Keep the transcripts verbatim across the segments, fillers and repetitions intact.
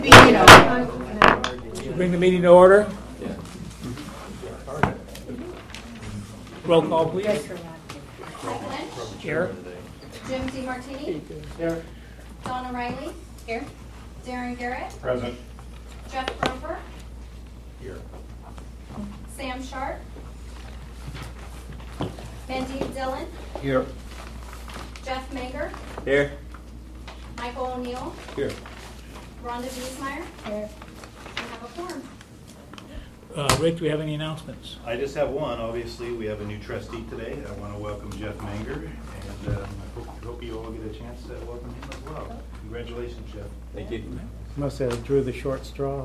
Bring the meeting to order. Roll call, please. Mike Lynch. Here. Jim DeMartini. Here. Donna Riley. Here. Darren Garrett. Present. Jeff Grover. Here. Sam Sharp. Mandeep Dillon. Here. Jeff Mager. Here. Michael O'Neill. Here. Rhonda Wiesmeyer. Here. We have a forum. Uh, Rick, do we have any announcements? I just have one. Obviously, we have a new trustee today. I want to welcome Jeff Manger, and um, I hope, hope you all get a chance to welcome him as well. Congratulations, Jeff. Thank you. Must have drew the short straw.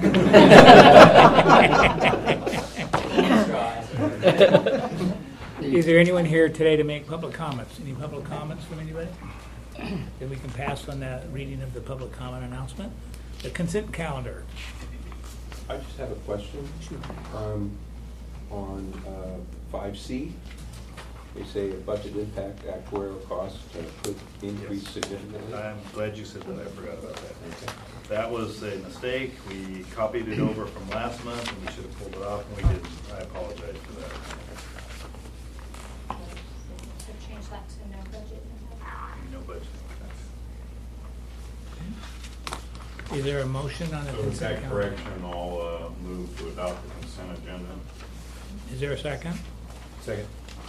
Is there anyone here today to make public comments? Any public comments from anybody? Then we can pass on that reading of the public comment announcement. The consent calendar. I just have a question. Um, on uh, five C, they say a budget impact actuarial cost uh, could increase Yes. significantly. I'm glad you said that. I forgot about that. That was a mistake. We copied it over from last month, and we should have pulled it off, and we didn't. I apologize for that. So change that to no budget. No budget. Is there a motion on the So with consent that calendar? correction, I'll uh, move to adopt the consent agenda. Is there a second? Second.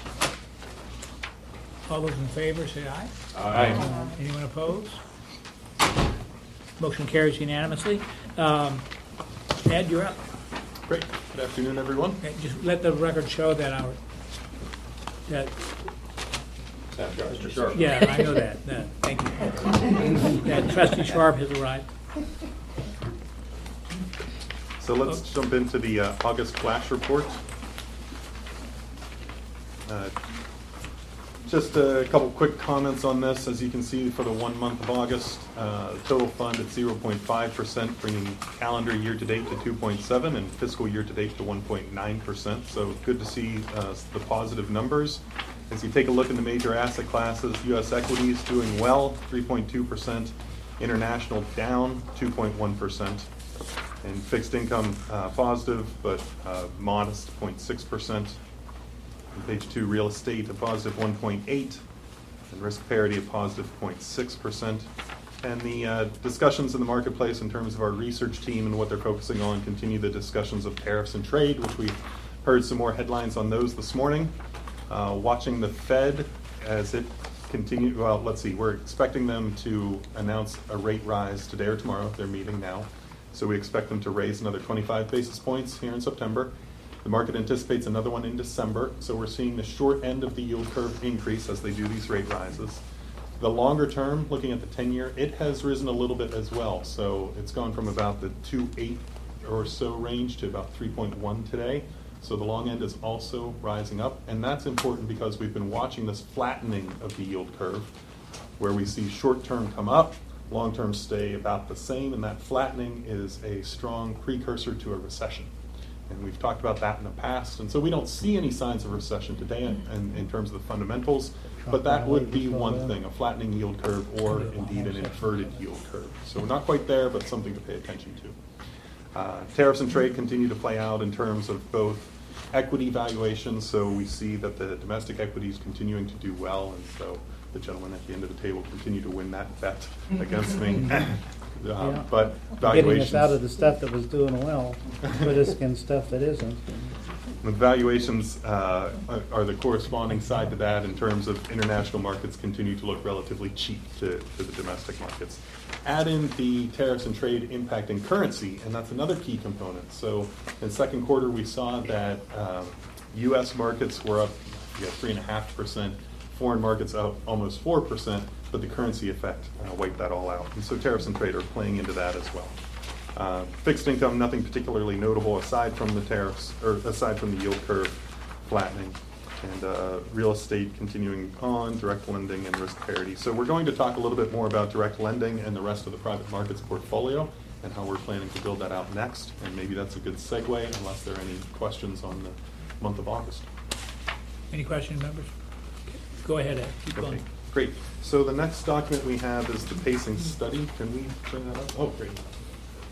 All those in favor say aye. Aye. Anyone opposed? Motion carries unanimously. Um, Ed, you're up. Great. Good afternoon, everyone. Okay, just let the record show that our, that, Mister Sharp. yeah, I know that. that thank you. That trustee Sharp has arrived. So let's jump into the uh, August flash report. Uh, Just a couple quick comments on this. As you can see, for the one month of August, uh, total fund at zero point five percent, bringing calendar year to date to two point seven and fiscal year to date to one point nine percent. So good to see uh, the positive numbers. As you take a look in the major asset classes, U S equities doing well, three point two percent. International down, two point one percent. And fixed income uh, positive, but uh, modest, zero point six percent. On page two, real estate a positive one point eight, and risk parity a positive zero point six percent. And the uh, discussions in the marketplace in terms of our research team and what they're focusing on continue the discussions of tariffs and trade, which we heard some more headlines on those this morning. Uh, watching the Fed as it continues, well, let's see, we're expecting them to announce a rate rise today or tomorrow. They're meeting now. So we expect them to raise another twenty-five basis points here in September. The market anticipates another one in December, so we're seeing the short end of the yield curve increase as they do these rate rises. The longer term, looking at the ten-year, it has risen a little bit as well. So it's gone from about the two point eight or so range to about three point one today. So the long end is also rising up, and that's important because we've been watching this flattening of the yield curve, where we see short term come up, long term stay about the same, and that flattening is a strong precursor to a recession. And we've talked about that in the past, and so we don't see any signs of recession today in, in, in terms of the fundamentals, but that would be one thing, a flattening yield curve or indeed an inverted yield curve. So we're not quite there, but something to pay attention to. Uh, tariffs and trade continue to play out in terms of both equity valuations, so we see that the domestic equity is continuing to do well, and so the gentleman at the end of the table continue to win that bet against me. Um, Yeah. But Getting valuations, us out of the stuff that was doing well, put us in stuff that isn't. the valuations uh, are- are the corresponding side to that in terms of international markets continue to look relatively cheap to, to the domestic markets. Add in the tariffs and trade impacting currency, and that's another key component. So in second quarter, we saw that um, U S markets were up yeah, three and a half percent, foreign markets up almost four percent, but the currency effect uh, wiped that all out. And so tariffs and trade are playing into that as well. Uh, fixed income, nothing particularly notable aside from the tariffs, or aside from the yield curve flattening. And uh, real estate continuing on, direct lending and risk parity. So we're going to talk a little bit more about direct lending and the rest of the private markets portfolio and how we're planning to build that out next. And maybe that's a good segue unless there are any questions on the month of August. Any questions, members? Okay. Go ahead, Ed. Keep Okay, going. great. So the next document we have is the pacing study. Can we bring that up? Oh, great.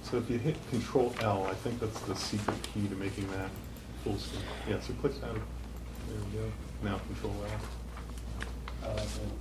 So if you hit Control L, I think that's the secret key to making that full screen. Yeah, so click that. There we go. Now Control L.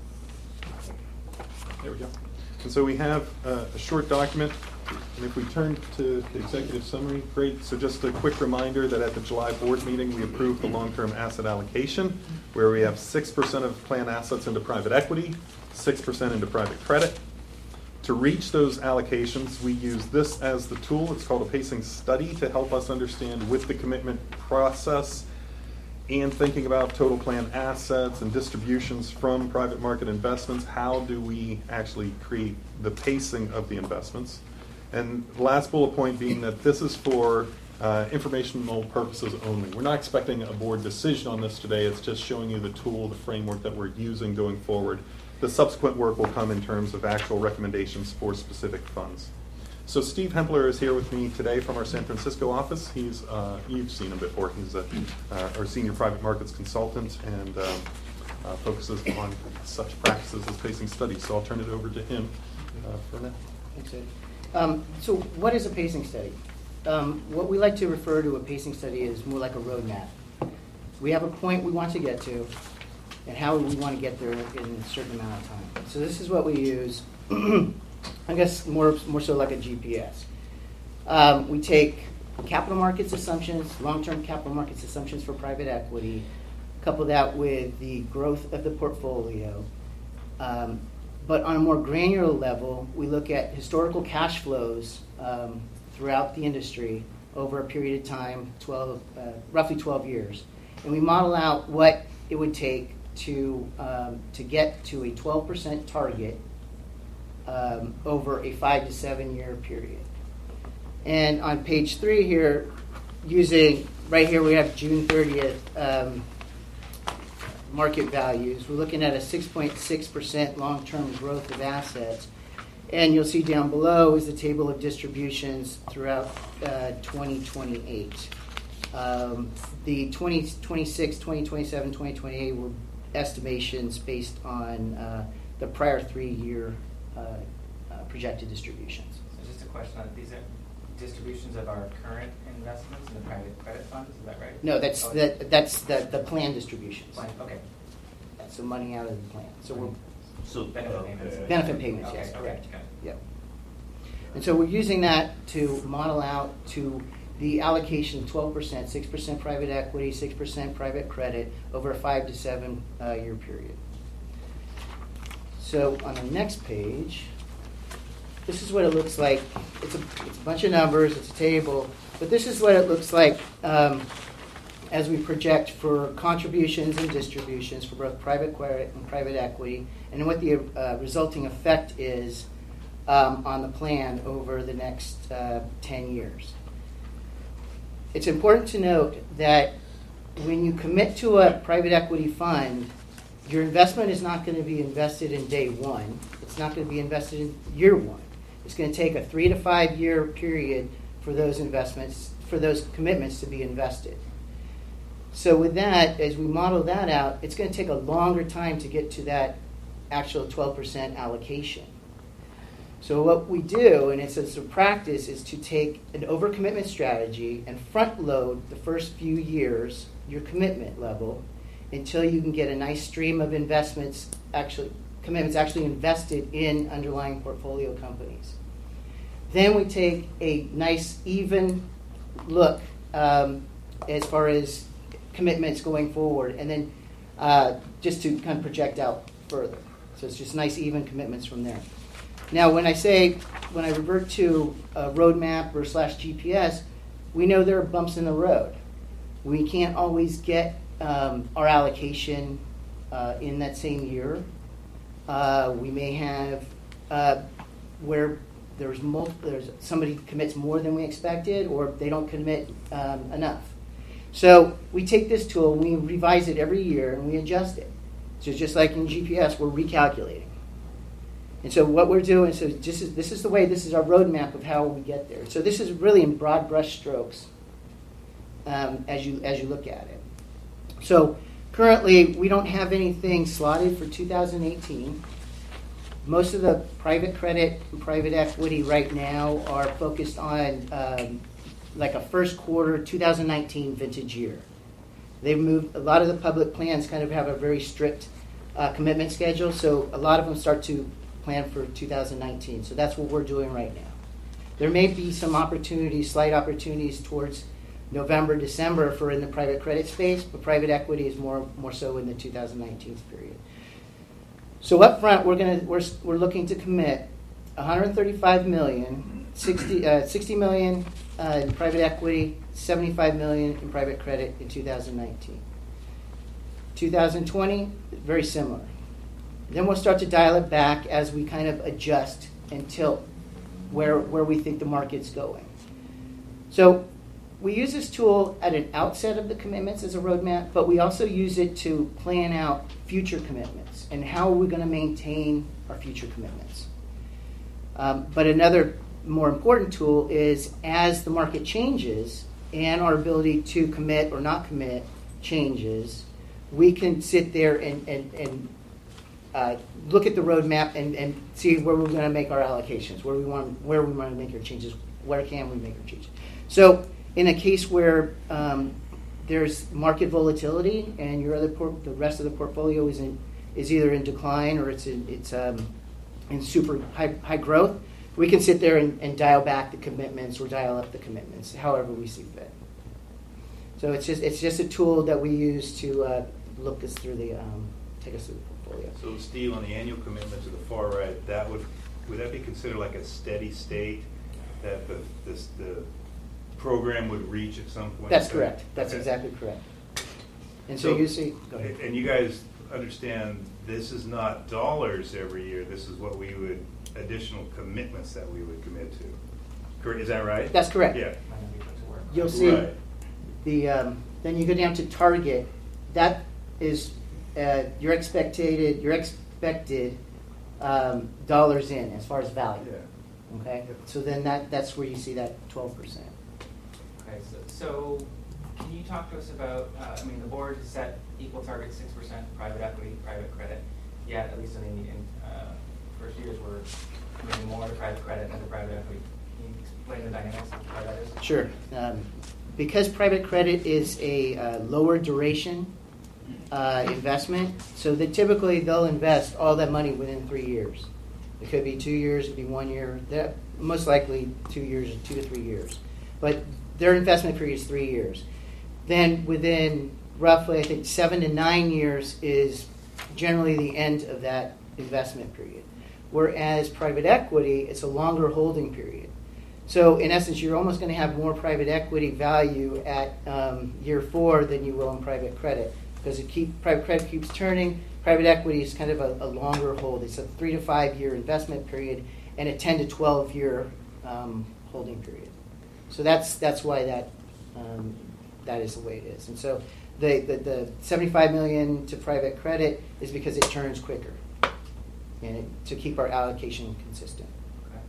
There we go. And so we have uh, a short document, and if we turn to the executive summary, great. So just a quick reminder that at the July board meeting, we approved the long-term asset allocation, where we have six percent of plan assets into private equity, six percent into private credit. To reach those allocations, we use this as the tool. It's called a pacing study to help us understand with the commitment process and thinking about total plan assets and distributions from private market investments, how do we actually create the pacing of the investments? And the last bullet point being that this is for uh, informational purposes only. We're not expecting a board decision on this today. It's just showing you the tool, the framework that we're using going forward. The subsequent work will come in terms of actual recommendations for specific funds. So Steve Hempler is here with me today from our San Francisco office. He's, uh, you've seen him before. He's a, uh, our senior private markets consultant and um, uh, focuses on such practices as pacing studies. So I'll turn it over to him uh, for now. Thanks, Ed. Um, so what is a pacing study? Um, what we like to refer to a pacing study is more like a roadmap. We have a point we want to get to, and how we want to get there in a certain amount of time. So this is what we use, I guess more, more so like a G P S. Um, we take capital markets assumptions, long-term capital markets assumptions for private equity, couple that with the growth of the portfolio. Um, but on a more granular level, we look at historical cash flows um, throughout the industry over a period of time, twelve, uh, roughly twelve years. And we model out what it would take to um, to get to a twelve percent target um, over a five to seven year period. And on page three here, using, right here we have June thirtieth um, market values. We're looking at a six point six percent long-term growth of assets. And you'll see down below is the table of distributions throughout uh, twenty twenty-eight. Um, the twenty twenty-six, twenty twenty-seven, twenty twenty-eight were estimations based on uh, the prior three-year uh, uh, projected distributions. So just a question on it. These are distributions of our current investments in the private credit funds, is that right? No, that's oh, the, that's the, the plan distributions. Plan, okay. That's the money out of the plan. So we're So Benefit payments. benefit payments, Okay, yes, okay, correct. got it. Yep. And so we're using that to model out to the allocation of twelve percent, six percent private equity, six percent private credit over a five to seven uh, year period. So on the next page, this is what it looks like. It's a, it's a bunch of numbers, it's a table, but this is what it looks like um, as we project for contributions and distributions for both private credit and private equity, and what the uh, resulting effect is um, on the plan over the next uh, ten years. It's important to note that when you commit to a private equity fund, your investment is not going to be invested in day one. It's not going to be invested in year one. It's going to take a three to five year period for those investments, for those commitments to be invested. So with that, as we model that out, it's going to take a longer time to get to that actual twelve percent allocation. So what we do, and it's a practice, is to take an overcommitment strategy and front load the first few years, your commitment level, until you can get a nice stream of investments, actually commitments actually invested in underlying portfolio companies. Then we take a nice even look um, as far as commitments going forward, and then uh, just to kind of project out further. So it's just nice even commitments from there. Now, when I say, when I revert to a roadmap or slash G P S, we know there are bumps in the road. We can't always get um, our allocation uh, in that same year. Uh, we may have uh, where there's, multi- there's somebody commits more than we expected, or they don't commit um, enough. So we take this tool, we revise it every year, and we adjust it. So just like in G P S, we're recalculating. And so what we're doing, so this is, this is the way, this is our roadmap of how we get there. So this is really in broad brush strokes um, as you as you look at it. So currently, we don't have anything slotted for two thousand eighteen. most of the private credit and private equity right now are focused on um, like a first quarter two thousand nineteen vintage year. They've moved, a lot of the public plans kind of have a very strict uh, commitment schedule, so a lot of them start to plan for two thousand nineteen. So that's what we're doing right now. There may be some opportunities, slight opportunities towards November, December for in the private credit space, but private equity is more more so in the two thousand nineteen period. So up front, we're gonna we're we're looking to commit one hundred thirty-five million, sixty, uh, sixty million uh, in private equity, seventy-five million in private credit in two thousand nineteen. two thousand twenty, very similar. Then we'll start to dial it back as we kind of adjust and tilt where where we think the market's going. So we use this tool at an outset of the commitments as a roadmap, but we also use it to plan out future commitments and how are we going to maintain our future commitments. Um, but another more important tool is as the market changes and our ability to commit or not commit changes, we can sit there and, and, and uh, look at the roadmap and, and see where we're going to make our allocations, where we want where we want to make our changes, where can we make our changes. So in a case where um, there's market volatility and your other por- the rest of the portfolio is in, is either in decline or it's in, it's um, in super high, high growth, we can sit there and, and dial back the commitments or dial up the commitments, however we see fit. So it's just it's just a tool that we use to uh, look us through the um, take us through the portfolio. So Steve, on the annual commitment to the far right, that would would that be considered like a steady state that the this the program would reach at some point? That's correct. That's Okay. exactly correct. And so, So- you see, go ahead. And you guys understand this is not dollars every year. This is what we would additional commitments that we would commit to. Correct? Is that right? That's correct. Yeah. Might not be put to work. You'll see Right. the um, then you go down to target. That is uh, your expected your expected um, dollars in as far as value. Yeah. Okay. So then that that's where you see that twelve percent. Okay, so, so can you talk to us about, uh, I mean, the board has set equal target six percent private equity, private credit, yet at least in the in, uh, first years we're committing more to private credit than to private equity. Can you explain the dynamics of why that is? Sure. Um, because private credit is a uh, lower duration uh, investment, so that typically they'll invest all that money within three years. It could be two years, it could be one year. That most likely two years, two to three years. But their investment period is three years. Then within roughly, I think, seven to nine years is generally the end of that investment period. Whereas private equity, it's a longer holding period. So in essence, you're almost going to have more private equity value at um, year four than you will in private credit, because it keep private credit keeps turning. Private equity is kind of a, a longer hold. It's a three to five year investment period and a ten to twelve year um, holding period. So that's that's why that um, that is the way it is. And so the, the the seventy-five million to private credit is because it turns quicker, and it, to keep our allocation consistent. Okay.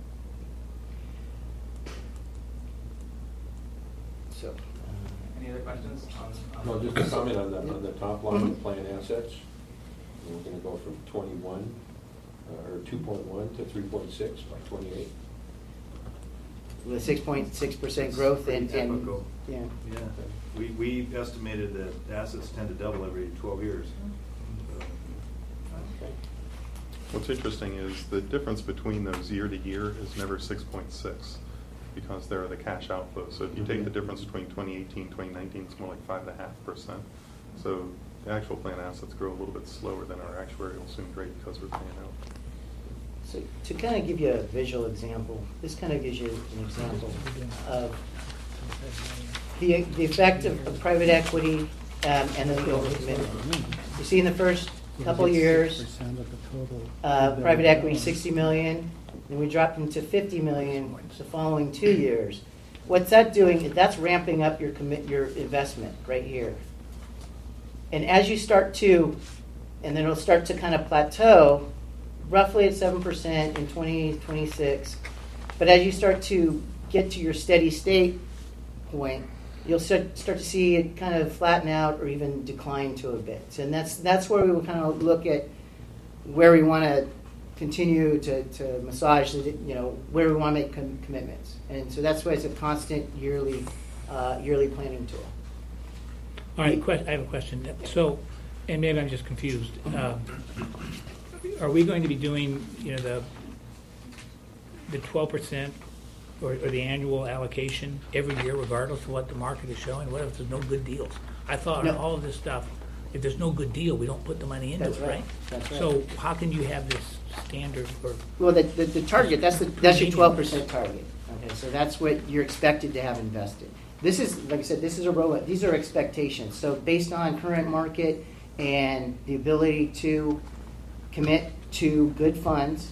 So. Uh, Any other questions on? on No, just a comment on the, on the top line Mhm. of plan assets. We're gonna go from twenty-one, uh, or two point one to three point six by twenty-eight. with six point six percent growth and, Pretty and typical. yeah. Yeah. We we estimated that assets tend to double every twelve years. So, What's interesting is the difference between those year to year is never six point six because there are the cash outflows. So if you take the difference between twenty eighteen, twenty nineteen, it's more like five point five percent. So the actual plan assets grow a little bit slower than our actuarial assumed rate because we're paying out. So to kind of give you a visual example, this kind of gives you an example of the, the effect of, of private equity um, and the overcommitment. You see in the first couple of years, uh, private equity sixty million, then we dropped them to fifty million the following two years. What's that doing? That's ramping up your commit your investment right here. And as you start to, and then it'll start to kind of plateau, roughly at seven percent in twenty twenty-six. But as you start to get to your steady state point, you'll start, start to see it kind of flatten out or even decline to a bit. And that's that's where we will kind of look at where we want to continue to, to massage, the, you know, where we want to make com- commitments. And so that's why it's a constant yearly, uh, yearly planning tool. All right, que- I have a question. So, and maybe I'm just confused. Um, Are we going to be doing, you know, the, the twelve percent or, or the annual allocation every year regardless of what the market is showing? What if there's no good deals? I thought No. all of this stuff, if there's no good deal, we don't put the money into That's it, right. right? That's right. So how can you have this standard or, Well, the, the, the target, that's the, that's your twelve percent target. Okay, so that's what you're expected to have invested. This is, like I said, this is a roll, these are expectations. So based on current market and the ability to commit to good funds,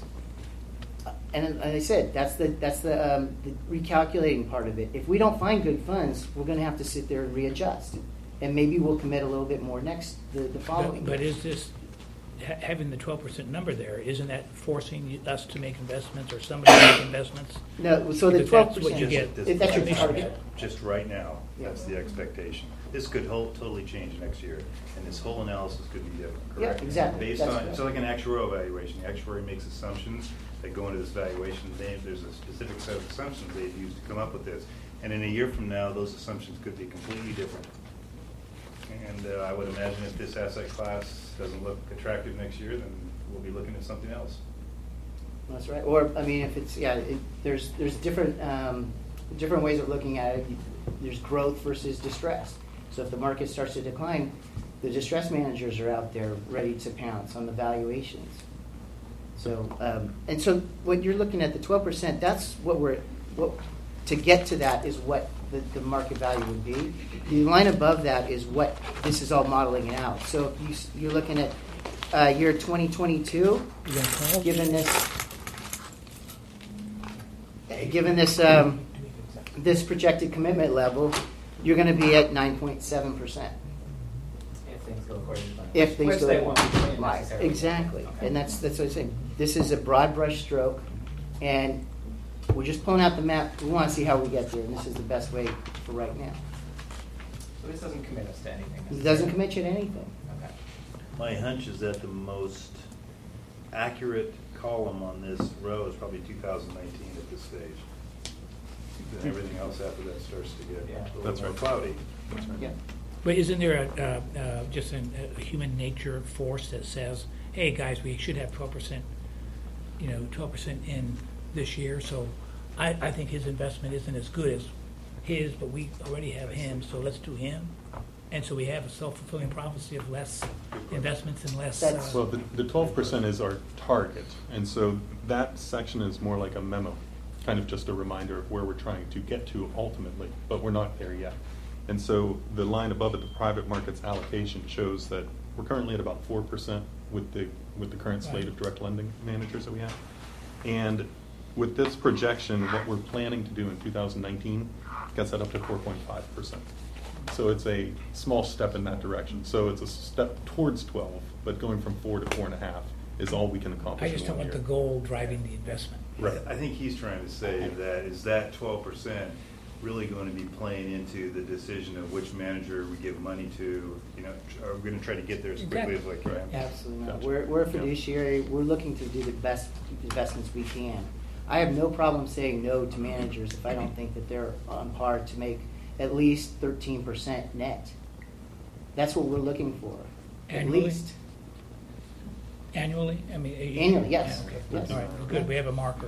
and as I said, that's the, that's the, um, the recalculating part of it. If we don't find good funds, we're gonna have to sit there and readjust. And maybe we'll commit a little bit more next, the, the following but, but year. is this, ha- having the twelve percent number there, isn't that forcing you- us to make investments or somebody to make investments? No, so the If twelve that's what percent. you get. This- That's your Just- target. Just right now, Yeah. that's the expectation. This could whole, totally change next year, and this whole analysis could be different, Yeah, correct? exactly. Based That's on, correct. it's like an actuarial evaluation. The actuary makes assumptions that go into this valuation. They, there's a specific set of assumptions they've used to come up with this. And in a year from now, those assumptions could be completely different. And uh, I would imagine if this asset class doesn't look attractive next year, then we'll be looking at something else. That's right. Or, I mean, if it's, yeah, it, there's, there's different, um, different ways of looking at it. There's growth versus distress. So if the market starts to decline, the distress managers are out there ready to pounce on the valuations. So, um, and so what you're looking at, the twelve percent, that's what we're, what, to get to that is what the, the market value would be. The line above that is what this is all modeling it out. So if you, s- you're looking at uh, year twenty twenty-two, given this, given this, um, this projected commitment level, you're going to be at nine point seven percent. If things go according to plan. If things Which go they won't be doing right, necessarily. exactly, Okay. and that's that's what I'm saying. This is a broad brush stroke, and we're just pulling out the map. We want to see how we get there, and this is the best way for right now. So this doesn't commit us to anything. It doesn't commit you to anything. Okay. My hunch is that the most accurate column on this row is probably two thousand nineteen at this stage. Then everything else after that starts to get Yeah. a little That's more right. cloudy. Yeah. But isn't there a, uh, uh, just an, a human nature force that says, hey, guys, we should have twelve percent, you know, twelve percent in this year, so I, I think his investment isn't as good as his, but we already have him, so let's do him. And so we have a self-fulfilling prophecy of less investments and less. That's- uh, Well, the, the twelve percent is our target, and so that section is more like a memo, kind of just a reminder of where we're trying to get to ultimately, but we're not there yet. And so the line above it, the private markets allocation, shows that we're currently at about four percent with the, with the current slate of direct lending managers that we have. And with this projection, what we're planning to do in two thousand nineteen gets that up to four point five percent. So it's a small step in that direction. So it's a step towards twelve, but going from four to four and a half is all we can accomplish I just in don't one want the year. goal driving the investment. Right. I think he's trying to say that, is that twelve percent really going to be playing into the decision of which manager we give money to? You know, are we going to try to get there as quickly as we can? Absolutely not. Gotcha. We're, we're a Yeah. fiduciary. We're looking to do the best investments we can. I have no problem saying no to managers if I don't think that they're on par to make at least thirteen percent net. That's what we're looking for, at Annually? least. Annually? I mean. uh, Annually, yes. yeah, okay. Yes. All right, well, good, we have a marker.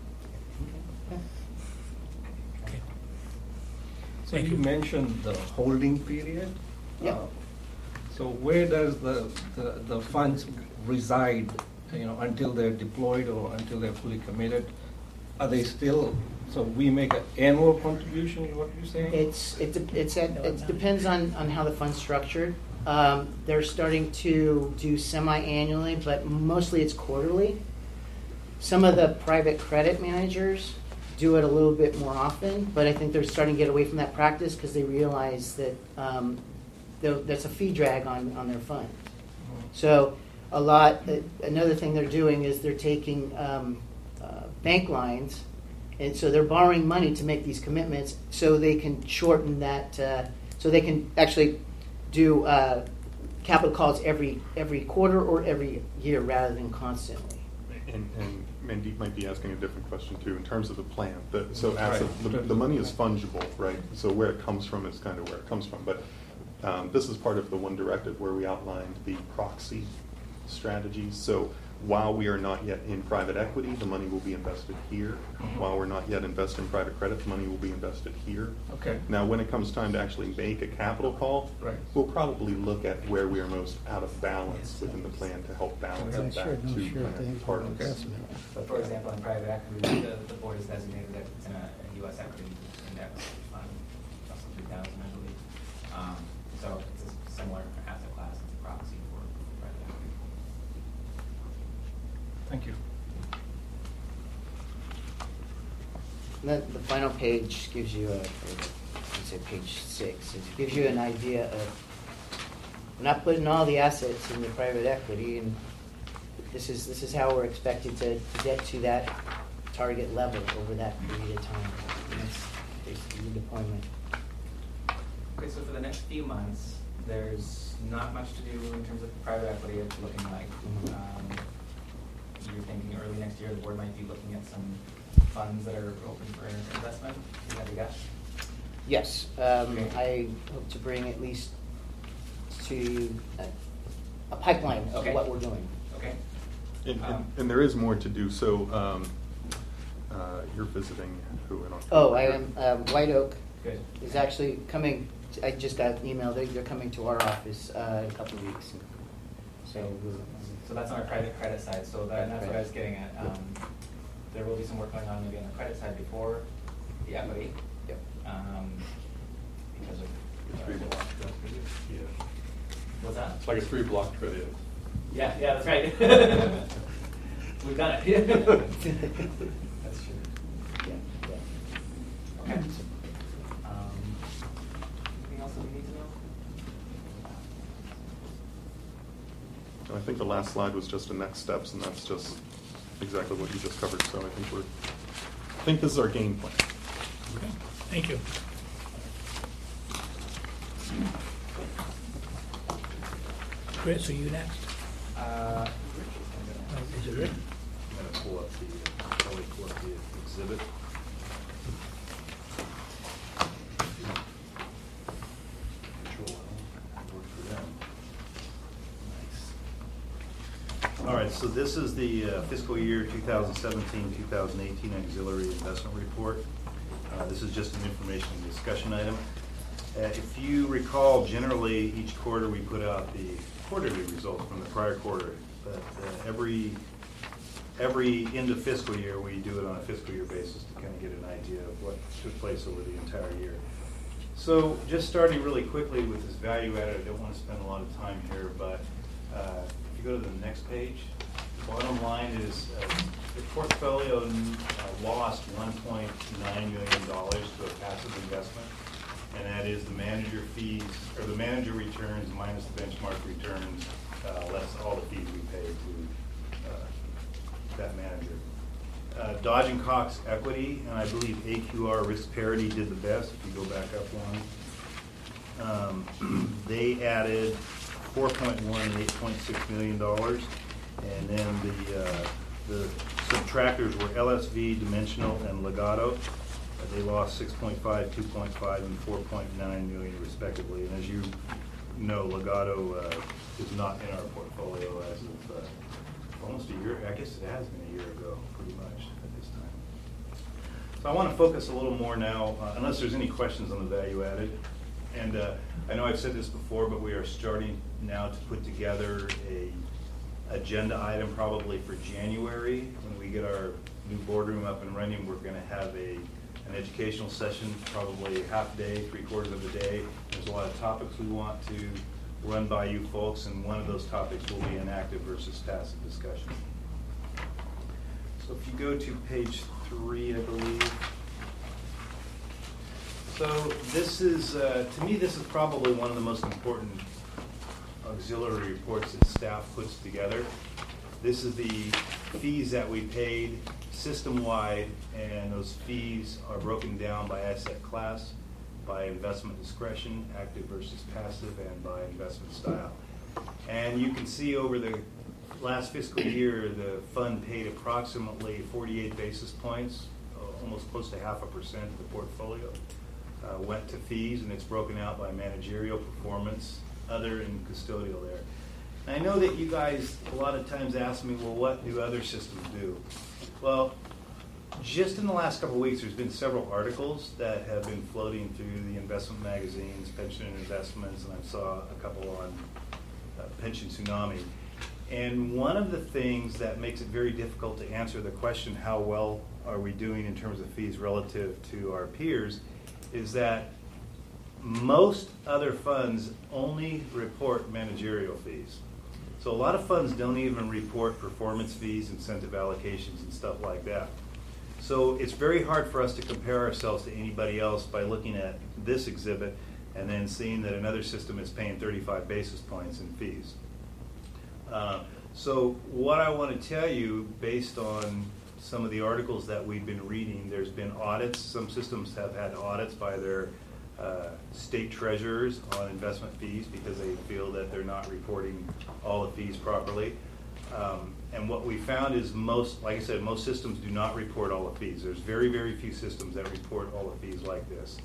Okay. So Thank you you. mentioned the holding period. Yeah. Uh, So where does the, the, the funds reside, you know, until they're deployed or until they're fully committed? Are they still, so we make an annual contribution, is what you're saying? It's, it, de- it's, at- No, it it's not. depends on, on how the fund's structured. Um, they're starting to do semi-annually, but mostly it's quarterly. Some of the private credit managers do it a little bit more often, but I think they're starting to get away from that practice because they realize that um, tho- that's a fee drag on, on their funds. So a lot, uh, another thing they're doing is they're taking um, uh, bank lines, and so they're borrowing money to make these commitments so they can shorten that, uh, so they can actually do uh, capital calls every every quarter or every year rather than constantly. And, and Mandeep might be asking a different question too, in terms of the plan. The, so asset, Right. the, the money is fungible, right? So where it comes from is kind of where it comes from. But um, this is part of the one directive where we outlined the proxy strategies. So while we are not yet in private equity, the money will be invested here. Mhm. While we're not yet invested in private credit, the money will be invested here. Okay. Now, when it comes time to actually make a capital call, Right. we'll probably look at where we are most out of balance within the plan to help balance Okay. it Sure, back no, to sure, kind of thanks. part of this. But for example, in private equity, the, the board has designated that it's in a U S equity index fund, Russell three thousand, I believe. Um, so it's a similar asset class, it's a proxy for private equity. Thank you. And then the final page gives you a, or the, let's say page six, it gives you an idea of, we're not putting all the assets in the private equity, and this is, this is how we're expected to, to get to that target level over that period of time. And that's basically the deployment. Okay, so for the next few months, there's not much to do in terms of private equity, it's looking like. Mhm. Um, You're thinking early next year, the board might be looking at some funds that are open for investment, is that a guess? Yes, um, Okay. I hope to bring at least to a, a pipeline of Okay. what we're doing. Okay. And, and, Um, and there is more to do. So um, uh, you're visiting who in October? Oh, I am, uh, White Oak Good. is actually coming, I just got an email, they're, they're coming to our office uh, in a couple of weeks. So, we'll- So that's on our private credit side, so that, that's what I was getting at. Um, there will be some work going on maybe on the credit side before the equity. Yep. Um, because of. Three block trade. Yeah. What's that? It's like a three block trade. Yeah, yeah, that's right. We've done it. That's true. yeah, yeah. Okay. Um, anything else that we need to know? I think the last slide was just the next steps, and that's just exactly what you just covered. So I think we're, I think this is our game plan. Okay, thank you. Chris, are you next? Uh, Oh, is it Rick? I'm gonna pull up the, uh, probably pull up the exhibit. Control L, work for them. Nice. All right, so this is the uh, fiscal year twenty seventeen, twenty eighteen auxiliary investment report. Uh, This is just an information discussion item. Uh, If you recall, generally, each quarter we put out the quarterly results from the prior quarter, but uh, every, every end of fiscal year, we do it on a fiscal year basis to kind of get an idea of what took place over the entire year. So just starting really quickly with this value added, I don't want to spend a lot of time here, but uh, if you go to the next page, the bottom line is uh, the portfolio uh, lost one point nine million dollars to a passive investment, and that is the manager fees, or the manager returns minus the benchmark returns, uh, less all the fees we pay to uh, that manager. Uh, Dodge and Cox Equity, and I believe A Q R Risk Parity did the best, if you go back up one. Um, They added four point one and eight point six million dollars, and then the, uh, the subtractors were L S V, Dimensional, and Legato. Uh, They lost six point five, two point five, and four point nine million respectively, and as you know, Legato uh, is not in our portfolio as of uh, almost a year, I guess it has been a year ago, pretty much at this time. So I want to focus a little more now, uh, unless there's any questions on the value added. And uh, I know I've said this before, but we are starting now to put together a agenda item probably for January. When we get our new boardroom up and running, we're going to have a an educational session, probably half day, three quarters of the day. There's a lot of topics we want to run by you folks, and one of those topics will be an active versus passive discussion. So if you go to page three, I believe. So this is, uh, to me, this is probably one of the most important auxiliary reports that staff puts together. This is the fees that we paid system-wide, and those fees are broken down by asset class, by investment discretion, active versus passive, and by investment style. And you can see over the last fiscal year, the fund paid approximately forty-eight basis points, uh, almost close to half a percent of the portfolio, uh, went to fees, and it's broken out by managerial performance, other, and custodial there. And I know that you guys a lot of times ask me, well, what do other systems do? Well, just in the last couple of weeks, there's been several articles that have been floating through the investment magazines, Pension and Investments, and I saw a couple on uh, Pension Tsunami. And one of the things that makes it very difficult to answer the question, how well are we doing in terms of fees relative to our peers, is that most other funds only report managerial fees. So a lot of funds don't even report performance fees, incentive allocations, and stuff like that. So it's very hard for us to compare ourselves to anybody else by looking at this exhibit and then seeing that another system is paying thirty-five basis points in fees. Uh, so what I want to tell you, based on some of the articles that we've been reading, there's been audits. Some systems have had audits by their uh, state treasurers on investment fees because they feel that they're not reporting all the fees properly. Um, and what we found is most, like I said, most systems do not report all the fees. There's very, very few systems that report all the fees like this.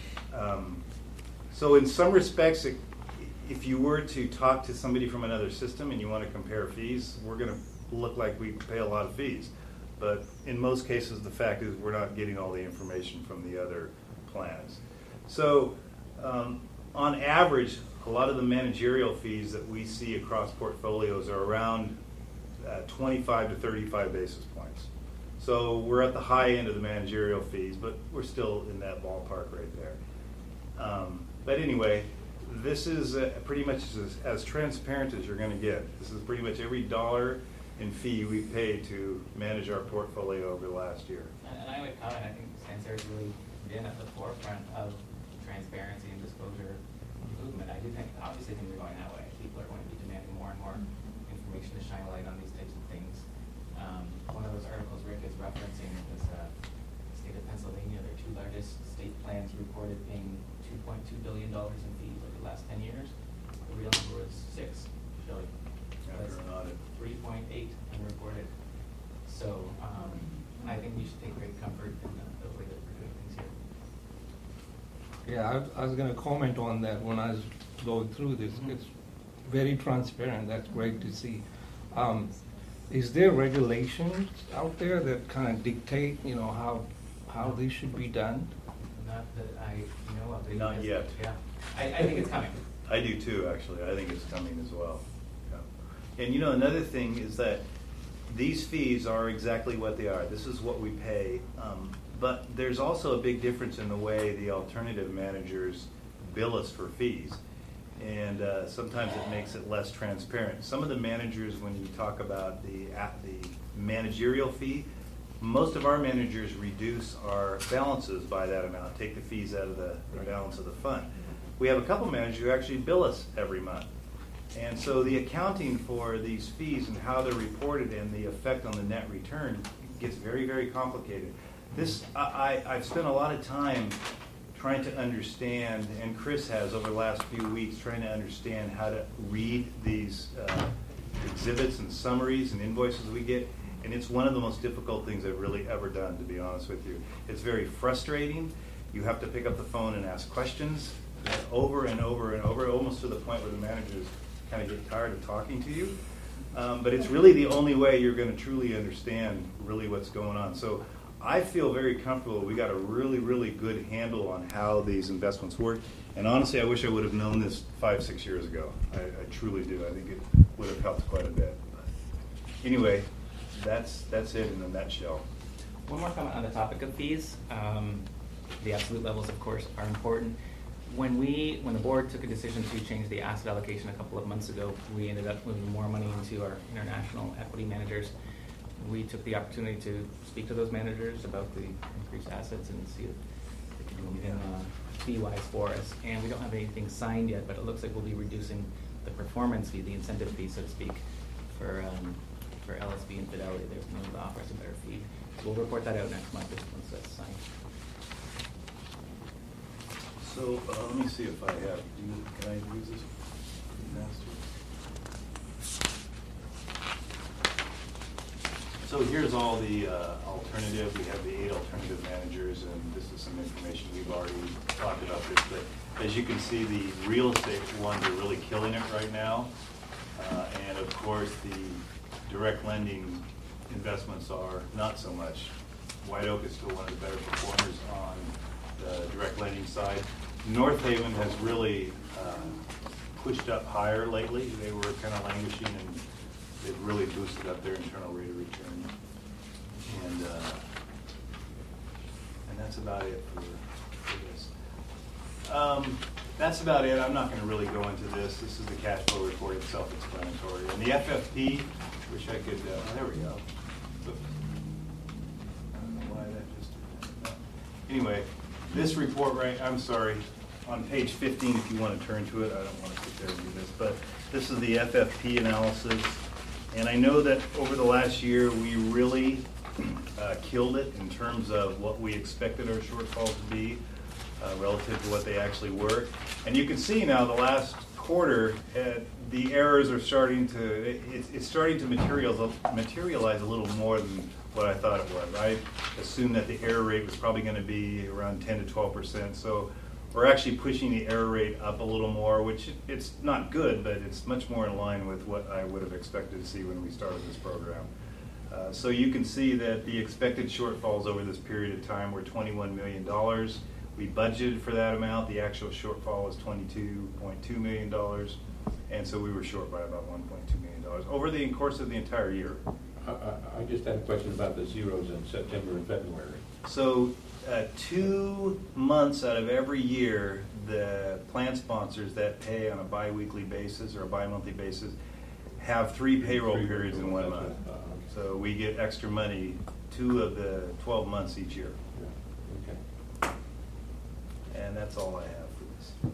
Um, so in some respects, it, if you were to talk to somebody from another system and you want to compare fees, we're going to look like we pay a lot of fees. But in most cases, the fact is we're not getting all the information from the other plans. So um, on average, a lot of the managerial fees that we see across portfolios are around uh, twenty-five to thirty-five basis points. So we're at the high end of the managerial fees, but we're still in that ballpark right there. Um, but anyway, this is uh, pretty much as, as transparent as you're going to get. This is pretty much every dollar in fee we pay to manage our portfolio over the last year. And, and I would comment, I think Sancerre's really been at the forefront of transparency and disclosure movement. I do think, obviously, things are going that way. People are going to be demanding more and more information to shine a light on these types of things. Um, one of those articles Rick is referencing was uh, the state of Pennsylvania. Their two largest state plans reported paying two point two billion dollars in fees over the last ten years. The real number was six billion dollars. After an audit. three point eight unreported. So um, I think we should take great comfort in the, the way that we're doing things here. Yeah, I, I was going to comment on that when I was going through this. Mm-hmm. It's very transparent. That's great to see. Um, is there regulations out there that kind of dictate, you know, how how these should be done? Not that I know of. Not yet. Yeah, I, I think it's coming. I do too, actually. I think it's coming as well. Yeah. And you know, another thing is that these fees are exactly what they are. This is what we pay. Um, but there's also a big difference in the way the alternative managers bill us for fees. And uh, sometimes it makes it less transparent. Some of the managers, when you talk about the, the managerial fee, most of our managers reduce our balances by that amount, take the fees out of the, the balance of the fund. We have a couple managers who actually bill us every month. And so the accounting for these fees and how they're reported and the effect on the net return gets very, very complicated. This, I, I, I've spent a lot of time trying to understand, and Chris has over the last few weeks, trying to understand how to read these uh, exhibits and summaries and invoices we get. And it's one of the most difficult things I've really ever done, to be honest with you. It's very frustrating. You have to pick up the phone and ask questions over and over and over, almost to the point where the managers kind of get tired of talking to you. Um, but it's really the only way you're going to truly understand really what's going on. So I feel very comfortable. We got a really, really good handle on how these investments work. And honestly, I wish I would have known this five, six years ago. I, I truly do. I think it would have helped quite a bit. But anyway, that's that's it in a nutshell. One more comment on the topic of fees. Um, the absolute levels, of course, are important. When we, when the board took a decision to change the asset allocation a couple of months ago, we ended up moving more money into our international equity managers. We took the opportunity to speak to those managers about the increased assets and see if they could do anything uh, fee-wise for us. And we don't have anything signed yet, but it looks like we'll be reducing the performance fee, the incentive fee, so to speak, for um, for L S B and Fidelity. They're going to offer us a better fee. We'll report that out next month once that's signed. So uh, let me see if I have, can I use this? Master? So here's all the uh, alternative. We have the eight alternative managers, and this is some information we've already talked about this. But as you can see, the real estate ones are really killing it right now. Uh, and of course, the direct lending investments are not so much. White Oak is still one of the better performers on the direct lending side. North Haven has really uh, pushed up higher lately. They were kind of languishing, and they've really boosted up their internal rate of return. And uh, and that's about it for, for this. Um, that's about it. I'm not going to really go into this. This is the cash flow report. It's self-explanatory. And the F F P, wish I could. Uh, oh, there we go. Oops. I don't know why that just did that. No. Anyway, this report, right? I'm sorry. On page fifteen, if you want to turn to it, I don't want to sit there and do this, but this is the F F P analysis. And I know that over the last year, we really uh, killed it in terms of what we expected our shortfalls to be uh, relative to what they actually were. And you can see now the last quarter, uh, the errors are starting to, it, it's, it's starting to materialize, materialize a little more than what I thought it was. I assumed that the error rate was probably going to be around ten to twelve percent. So we're actually pushing the error rate up a little more, which it's not good, but it's much more in line with what I would have expected to see when we started this program. Uh, so you can see that the expected shortfalls over this period of time were twenty-one million dollars. We budgeted for that amount. The actual shortfall was twenty-two point two million dollars, and so we were short by about one point two million dollars over the course of the entire year. I, I, I just had a question about the zeros in September and February. So uh, two months out of every year, the plan sponsors that pay on a biweekly basis or a bi-monthly basis have three payroll Three periods in one month. Uh, So we get extra money two of the twelve months each year. yeah, okay. And that's all I have for this.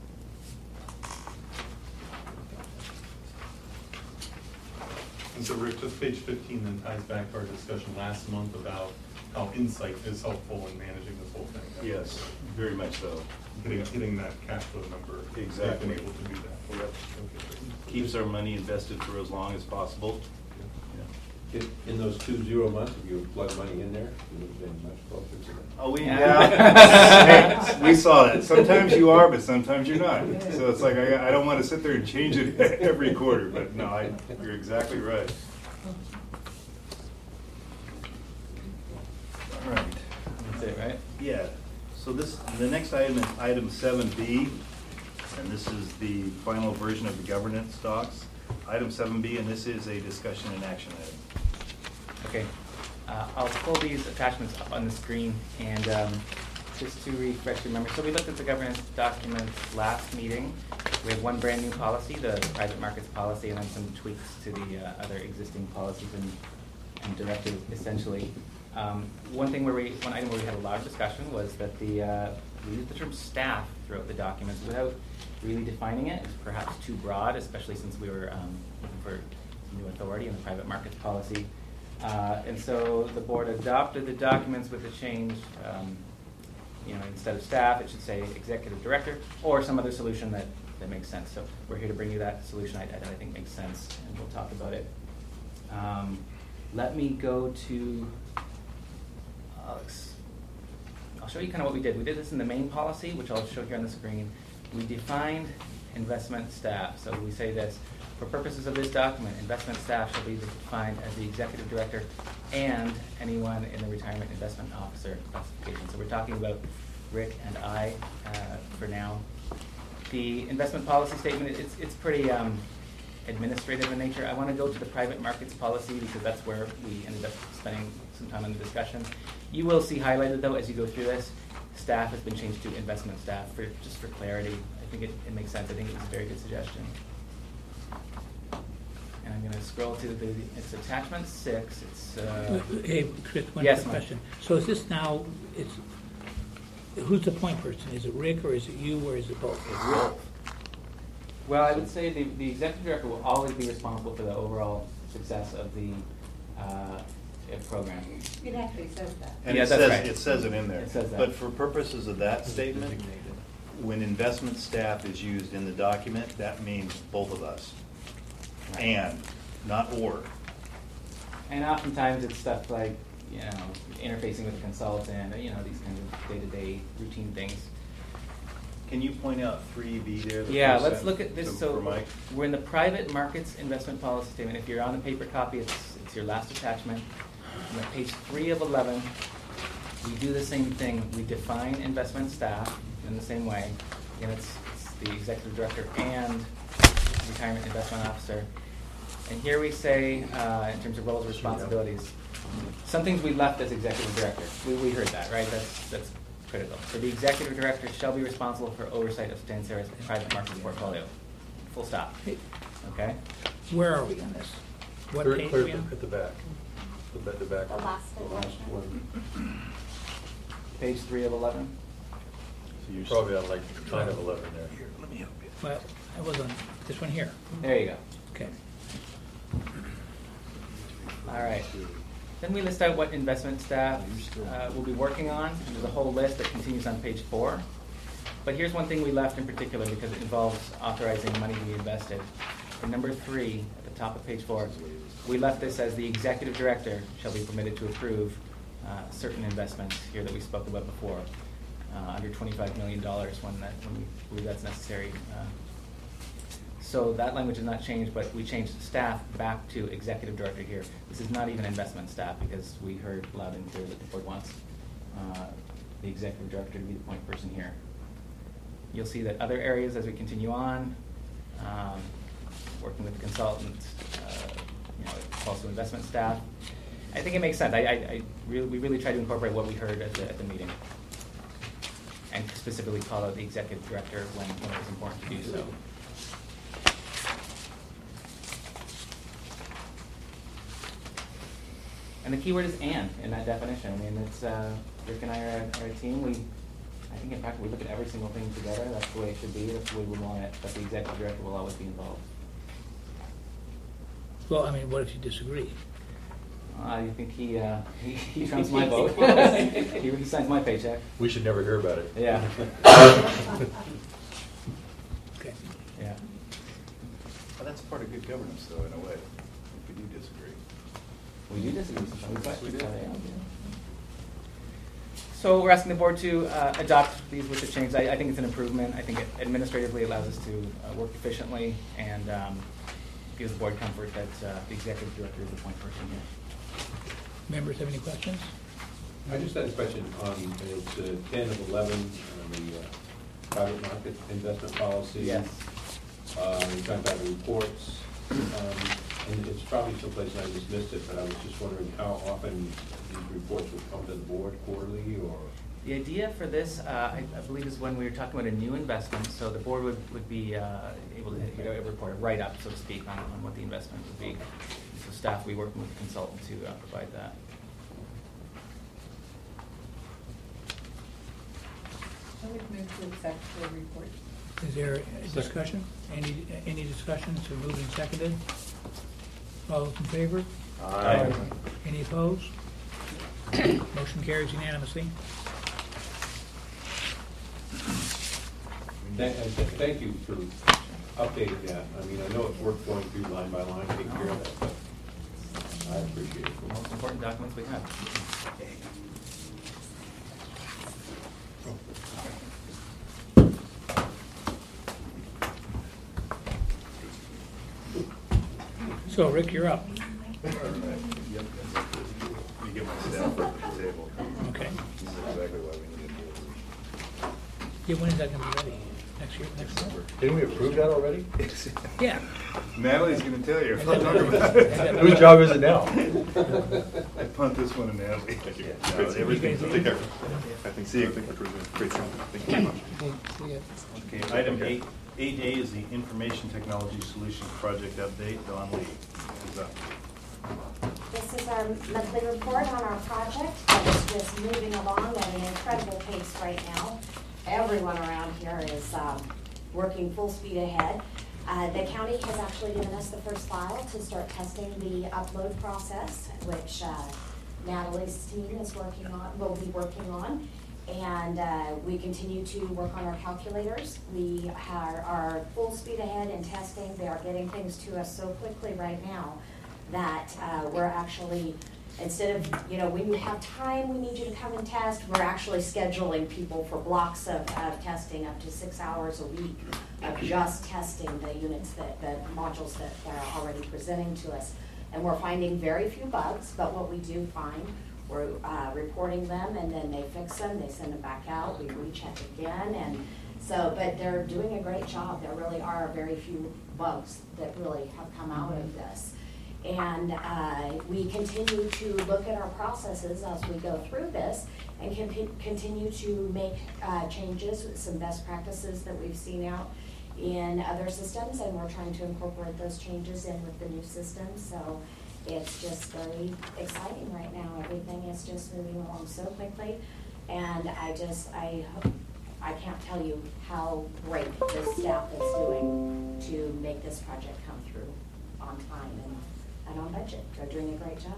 And so Rick, just page fifteen then ties back to our discussion last month about how insight is helpful in managing this whole thing. Yes, very much so. Hitting, hitting that cash flow number. Exactly. We've been able to do that. Yep. Keeps our money invested for as long as possible. In, in those two zero months, if you plug money in there, you would have been much closer to that. Oh, we, yeah. Hey, we saw that. Sometimes you are, but sometimes you're not. So it's like, I, I don't want to sit there and change it every quarter, but no, I, you're exactly right. All right. That's it, right? Yeah. So this, the next item is item seven B, and this is the final version of the governance docs. Item seven B, and this is a discussion and action item. Okay, uh, I'll pull these attachments up on the screen and um, just to refresh your memory. So we looked at the governance documents last meeting. We have one brand new policy, the private markets policy, and then some tweaks to the uh, other existing policies and, and directives, essentially. Um, one thing where we, one item where we had a lot of discussion was that the uh, we used the term staff throughout the documents without really defining it. It's perhaps too broad, especially since we were um, looking for some new authority in the private markets policy. Uh, and so the board adopted the documents with the change, um, you know, instead of staff, it should say executive director or some other solution that, that makes sense. So we're here to bring you that solution I, that I think makes sense, and we'll talk about it. Um, let me go to, Alex. I'll show you kind of what we did. We did this in the main policy, which I'll show here on the screen. We defined investment staff. So we say this: for purposes of this document, investment staff shall be defined as the executive director and anyone in the retirement investment officer classification. So we're talking about Rick and I uh, for now. The investment policy statement, it's, it's pretty um, administrative in nature. I want to go to the private markets policy because that's where we ended up spending some time on the discussion. You will see highlighted, though, as you go through this, staff has been changed to investment staff, for just for clarity. I think it, it makes sense. I think it was a very good suggestion. And I'm going to scroll to the, it's attachment six. It's uh, Hey, Chris, one Yes, quick Mike. question. So is this now, it's, who's the point person? Is it Rick or is it you or is it both? well, I would say the, the executive director will always be responsible for the overall success of the uh, program. It actually says that. And Yeah, it that's says, right. it says it in there. It says that. But for purposes of that statement, when investment staff is used in the document, that means both of us. Right. And, not or. And oftentimes it's stuff like, you know, interfacing with a consultant, or, you know, these kinds of day-to-day routine things. Can you point out three B there? the Yeah, first let's sentence look at this. to- So for Mike? we're in the private markets investment policy statement. If you're on the paper copy, it's, it's your last attachment. On the page three of eleven, we do the same thing. We define investment staff in the same way. And it's, it's the executive director and retirement investment officer. And here we say, uh, in terms of roles and responsibilities, some things we left as executive director. We, we heard that, right? That's, that's critical. So the executive director shall be responsible for oversight of Stansera's private markets portfolio. Full stop. Okay? Where are we on this? What Clear- page clear are we on? At the back. The ba- the back. The last The last one. one. Page three of eleven. So you're probably on like nine of eleven there. Here, let me help you. Well, I was on this one here. There you go. Okay. All right. Then we list out what investment staff uh, will be working on. There's a whole list that continues on page four. But here's one thing we left in particular because it involves authorizing money to be invested. In number three, at the top of page four, we left this as the executive director shall be permitted to approve uh, certain investments here that we spoke about before, uh, under twenty-five million dollars when, that, when we believe that's necessary. Uh, So that language has not changed, but we changed staff back to executive director here. This is not even investment staff because we heard loud and clear that the board wants uh, the executive director to be the point person here. You'll see that other areas as we continue on, um, working with the consultant, uh, you know, also investment staff. I think it makes sense. I, I, I really, we really try to incorporate what we heard at the, at the meeting, and specifically call out the executive director when, when it was important to do so. And the key word is "and" in that definition. I mean, it's uh, Rick and I are, are a team. We, I think, in fact, we look at every single thing together. That's the way it should be. That's the way we want it. But the executive director will always be involved. Well, I mean, what if you disagree? I think he uh, he, he trumps my vote. he, he signs my paycheck. We should never hear about it. Yeah. Okay. Yeah. Well, that's part of good governance, though, in a way, if we do disagree. We do disagree sometimes. Yes, we do. Uh, yeah. So we're asking the board to uh, adopt these with the changes. I, I think it's an improvement. I think it administratively allows us to uh, work efficiently and um, gives the board comfort that uh, the executive director is the point person here. Members have any questions? I just had a question on page uh, ten of eleven, on the uh, private market investment policy. Yes. Uh, you talked about the reports, um, and it's probably someplace I just missed it, but I was just wondering how often these reports would come to the board, quarterly or? The idea for this, uh, I, I believe, is when we were talking about a new investment, so the board would, would be uh, able to you know, report a write-up, so to speak, on, on what the investment would be. So staff, we working with the consultant to uh, provide that. I would move to accept the report. Is there a discussion? Any, any discussion? So moved and seconded? All those in favor? Aye. Any opposed? Motion carries unanimously. Thank, and th- thank you for updating that. I mean, I know it's worth going through line by line, taking care of that, but I appreciate it. The most important documents we have. So, Rick, you're up. Yep. You get my staff at the table. Okay. This is exactly why we need to do it. Yeah, when is that going to be ready? Next year, next summer? Didn't we approve that already? Yeah. Natalie's gonna tell you. I'll talk about it. Whose job is it now? I punt this one to Natalie. Thank you. No, everything's, take care. I think, see you. Great job. Thank you very much. Okay, item eight, eight A is the Information Technology Solutions Project Update. Don Lee is up. This is our monthly report on our project that is just moving along at an incredible pace right now. Everyone around here is um, working full speed ahead. Uh, the county has actually given us the first file to start testing the upload process, which uh, Natalie's team is working on, will be working on. And uh, we continue to work on our calculators. We are, are full speed ahead in testing. They are getting things to us so quickly right now that uh, we're actually, instead of, you know, when you have time, we need you to come and test, we're actually scheduling people for blocks of, of testing up to six hours a week of just testing the units that, the modules that are already presenting to us. And we're finding very few bugs, but what we do find, we're uh, reporting them, and then they fix them, they send them back out, we recheck again, and so, but they're doing a great job. There really are very few bugs that really have come out of this. And uh, we continue to look at our processes as we go through this and can continue to make uh, changes with some best practices that we've seen out in other systems, and we're trying to incorporate those changes in with the new system. So it's just very exciting right now. Everything is just moving along so quickly, and I just, I hope, I can't tell you how great the staff is doing to make this project come through on time and, and on budget. They're doing a great job.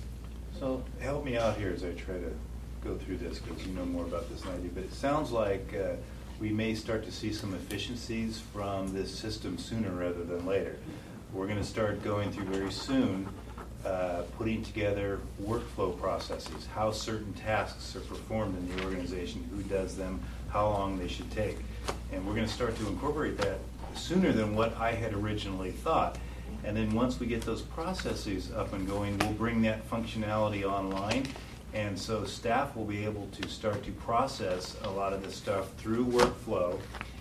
So help me out here as I try to go through this, because you know more about this than I do, but it sounds like uh, we may start to see some efficiencies from this system sooner rather than later. We're going to start going through very soon uh, putting together workflow processes, how certain tasks are performed in the organization, who does them, how long they should take. And we're going to start to incorporate that sooner than what I had originally thought. And then once we get those processes up and going, we'll bring that functionality online. And so staff will be able to start to process a lot of this stuff through workflow.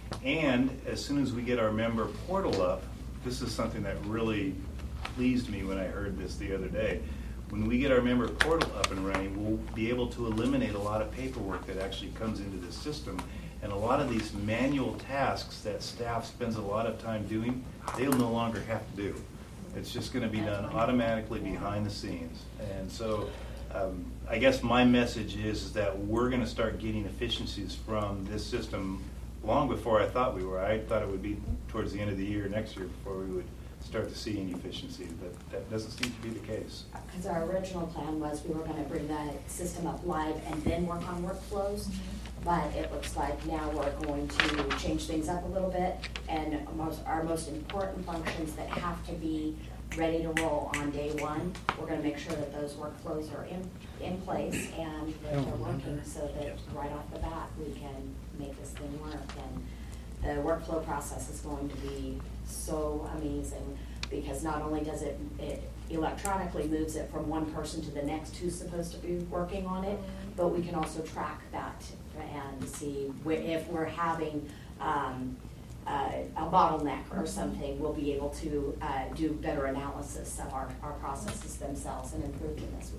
And as soon as we get our member portal up, this is something that really pleased me when I heard this the other day. When we get our member portal up and running, we'll be able to eliminate a lot of paperwork that actually comes into the system. And a lot of these manual tasks that staff spends a lot of time doing, they'll no longer have to do. It's just going to be done automatically behind the scenes. And so um, I guess my message is, is that we're going to start getting efficiencies from this system long before I thought we were. I thought it would be towards the end of the year, next year, before we would start to see any efficiencies, but that doesn't seem to be the case. Because our original plan was we were going to bring the system up live and then work on workflows, mm-hmm. but it looks like now we're going to change things up a little bit, and most, our most important functions that have to be ready to roll on day one, we're going to make sure that those workflows are in, in place and that they're working so that right off the bat we can make this thing work. And the workflow process is going to be so amazing, because not only does it, it electronically moves it from one person to the next who's supposed to be working on it, but we can also track that and see wh- if we're having um, uh, a bottleneck or something, we'll be able to uh, do better analysis of our, our processes themselves and improve them as we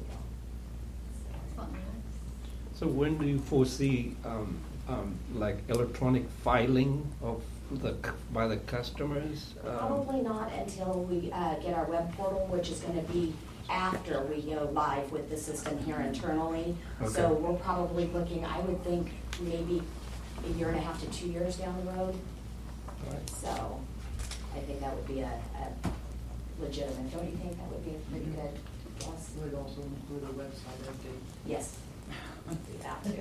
go. So when do you foresee um, um, like electronic filing of the by the customers? Um, Probably not until we uh, get our web portal, which is going to be after we go live with the system here internally. Okay. So we're probably looking, I would think, maybe a year and a half to two years down the road. Right. So I think that would be a, a legitimate. Don't you think that would be a pretty good guess? Would it also include a website update? Yes. Do that too.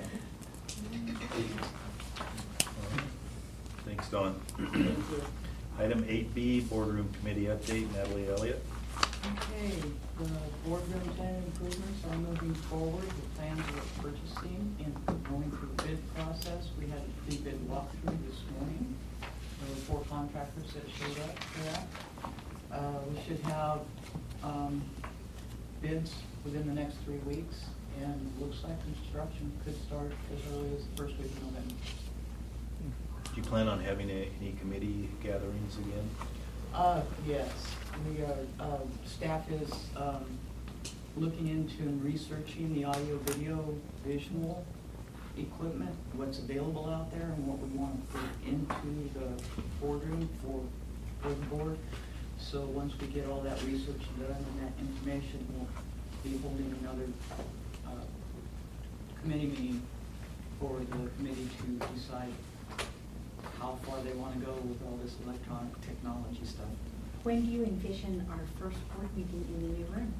Thanks, Dawn. Item eight B, boardroom committee update, Natalie Elliott. Okay, the boardroom tenant improvements are moving forward. The plans are purchasing and going through the bid process. We had a pre-bid walkthrough this morning. There were four contractors that showed up for that. Uh, we should have um, bids within the next three weeks, and looks like construction could start as early as the first week of November. Do you plan on having a, any committee gatherings again? Uh, yes, we are, uh, staff is, um, looking into and researching the audio, video, visual equipment, what's available out there and what we want to put into the boardroom for, for the board. So once we get all that research done and that information, we'll be holding another, uh, committee meeting for the committee to decide how far they want to go with all this electronic technology stuff. When do you envision our first board meeting in the new room?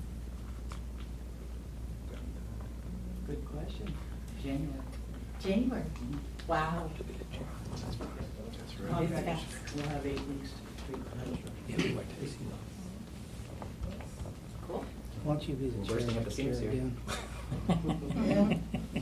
Good question. January. January. Wow. Contract, we'll have eight weeks to treat that. Yeah, we'd like to see Why don't you be the chair Bursting at the next year seams here. again?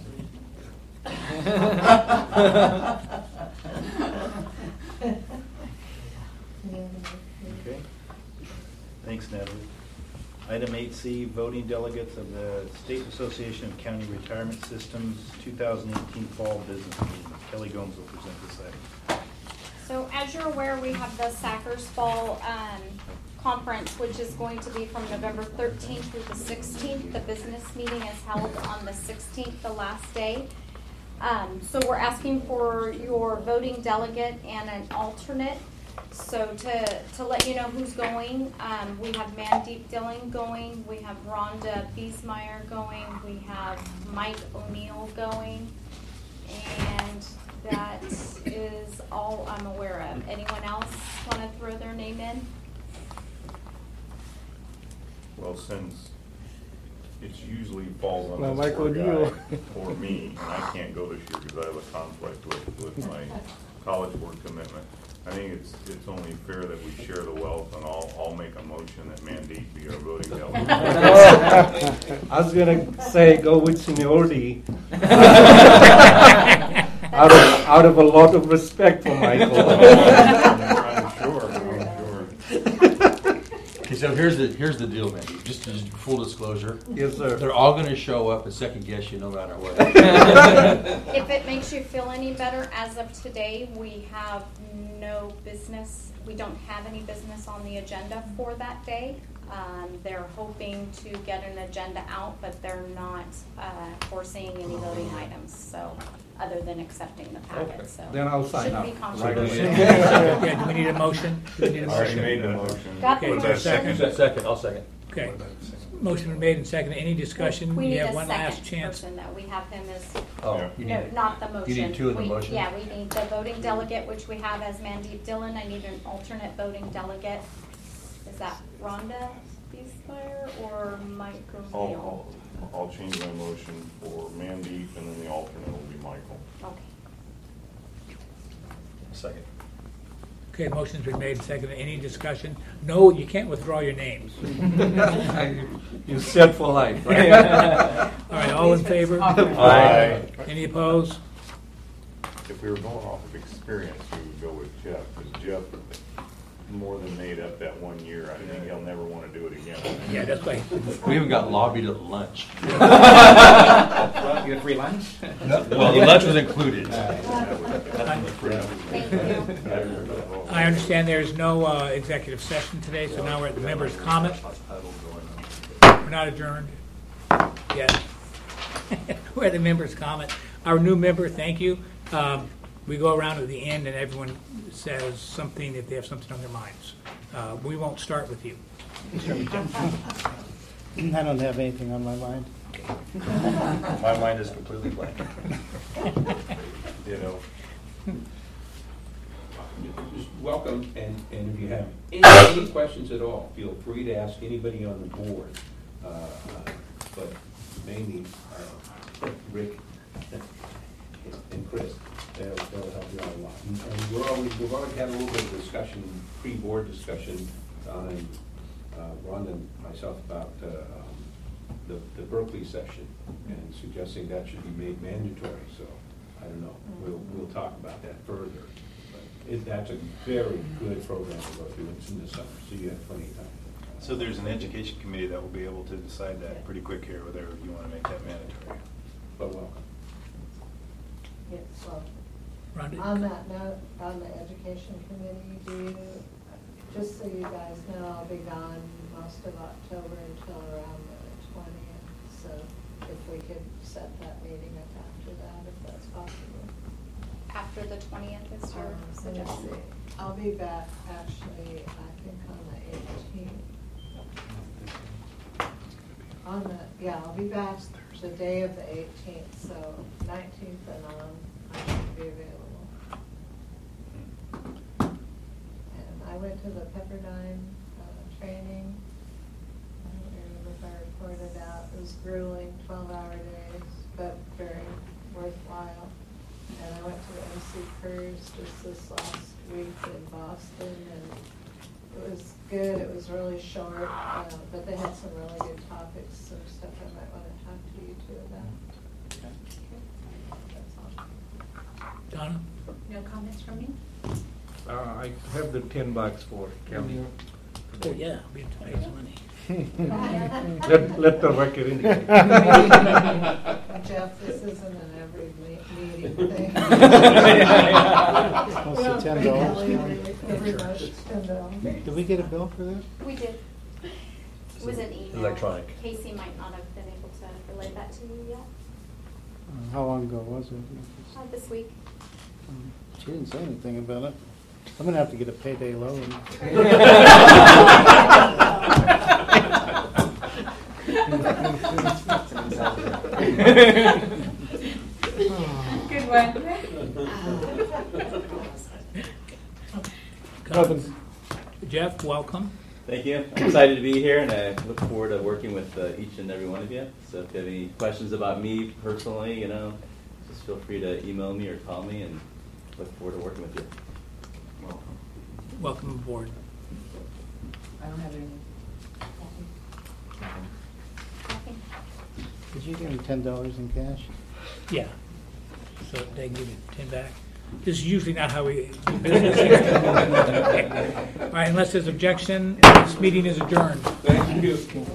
Okay. Thanks, Natalie. Item eight C, voting delegates of the State Association of County Retirement Systems two thousand eighteen Fall Business Meeting. Kelly Gomes will present this item. So as you're aware, we have the Sackers Fall um, Conference, which is going to be from November thirteenth through the sixteenth. The business meeting is held on the sixteenth, the last day. Um, so we're asking for your voting delegate and an alternate. So to, to let you know who's going, um, we have Mandeep Dillon going, we have Rhonda Biesmeyer going, we have Mike O'Neill going, and that is all I'm aware of. Anyone else want to throw their name in? Well, since it's usually falls on Well, this Mike poor O'Neill. guy or me, and I can't go this year because I have a conflict with, with my college board commitment. I think it's, it's only fair that we share the wealth, and I'll, I'll make a motion that Mandeep be our voting delegate. I was gonna say go with seniority. out of out of a lot of respect for Michael. I'm sure, I'm sure. Okay, so here's the here's the deal, man. Just, just full disclosure. Yes, sir. They're all going to show up and second guess you no matter what. If it makes you feel any better, as of today, we have no business. We don't have any business on the agenda for that day. Um, they're hoping to get an agenda out, but they're not uh, foreseeing any voting items. So, other than accepting the packet, Okay. so Then I'll sign shouldn't up be right controversial. away. Yeah, do we need a motion? Do we need a I already motion? made the motion. Got the Okay, motion. second. Second, I'll second. Okay. Motion been made and seconded. Any discussion? We You need have a one last second chance. person, though. We have him as, Oh, Yeah. you no, need, not the motion. you need two in the We- motion? Yeah, we need the voting delegate, which we have as Mandeep Dillon. I need an alternate voting delegate. Is that Rhonda Biesmeyer or Mike I'll, O'Neill? I'll, I'll change my motion for Mandeep, and then the alternate will be Michael. Okay. second. Okay, motion's been made and seconded. Any discussion? No, you can't withdraw your names. You set for life, right? All right, all in favor? Aye. Any opposed? If we were going off of experience, we would go with Jeff, because Jeff more than made up that one year. I think he'll never want to do it again. Yeah, that's right. We even got lobbied at lunch. Well, you had free lunch? Well, the lunch was included. Thank you. I understand there's no uh, executive session today, so now we're at the members' comment. We're not adjourned yet. We're at the members' comment. Our new member, thank you. Um, we go around at the end and everyone says something if they have something on their minds. Uh, we won't start with you. I don't have anything on my mind. My mind is completely blank. You know, Just welcome, and, and if you have any, any questions at all, feel free to ask anybody on the board. Uh, uh, But mainly, uh, Rick and Chris, they'll, they'll help you out a lot. And and we're always, we've already had a little bit of discussion, pre-board discussion on, uh, Rhonda and myself about uh, um, the, the Berkeley session, and suggesting that should be made mandatory, so, I don't know, we'll, we'll talk about that further. But it, that's a very good program to go through, it's in the summer, so you have plenty of time. So there's an education committee that will be able to decide that pretty quick here, whether you want to make that mandatory. But welcome. Yes, well, Rhonda? on that note, on the education committee, do you, just so you guys know, I'll be gone most of October until around the twentieth. So if we could set that meeting up after that, if that's possible. After the twentieth is your Um, let's suggestion? see. I'll be back actually, I think on the eighteenth. On the, yeah, I'll be back the day of the eighteenth, so nineteenth and on, I should be available. And I went to the Pepperdine uh, training. I don't remember if I reported out. It was grueling, twelve-hour days, but very worthwhile. And I went to the M C Cruise just this last week in Boston, and It was good, it was really short, uh, but they had some really good topics, some stuff I might want to talk to you two about. That's all. Donna? No comments from me? Uh, I have the ten bucks for Kelly. Oh, yeah, we have to pay some money. Let, let the record indicate. Jeff, this isn't an every me- meeting thing. What's the ten dollars? Every month it's ten dollars. Did we get a bill for this? We did. It was an email. Electronic. Casey might not have been able to relay that to you yet. Uh, How long ago was it? Uh, this week. Um, She didn't say anything about it. I'm gonna have to get a payday loan. Good one. Comments? Jeff, welcome. Thank you. I'm excited to be here, and I look forward to working with uh, each and every one of you. So if you have any questions about me personally, you know, just feel free to email me or call me, and look forward to working with you. Welcome. Welcome aboard. I don't have any. Did you give him ten dollars in cash? Yeah. So they give you ten back. This is usually not how we do business. All right, unless there's objection, this meeting is adjourned. Thank you.